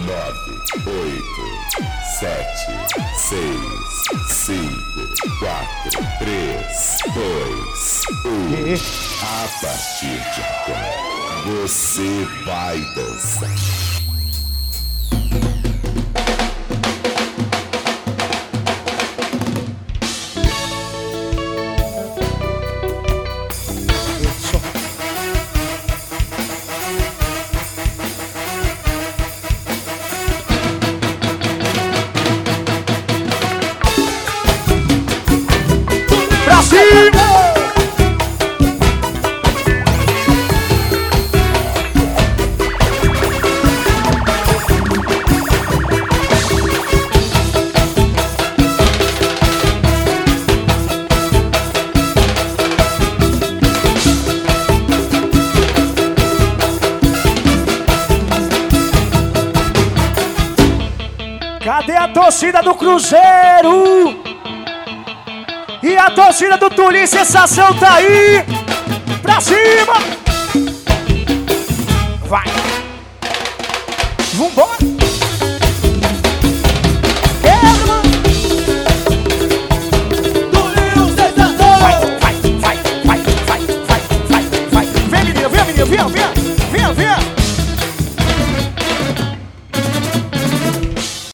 8, 7, 6, 5, 4, 3, 2, 1. A partir de agora, você vai dançar. Cadê a torcida do Cruzeiro? E a torcida do Turim, sensação tá aí! Pra cima! Vai! Vambora!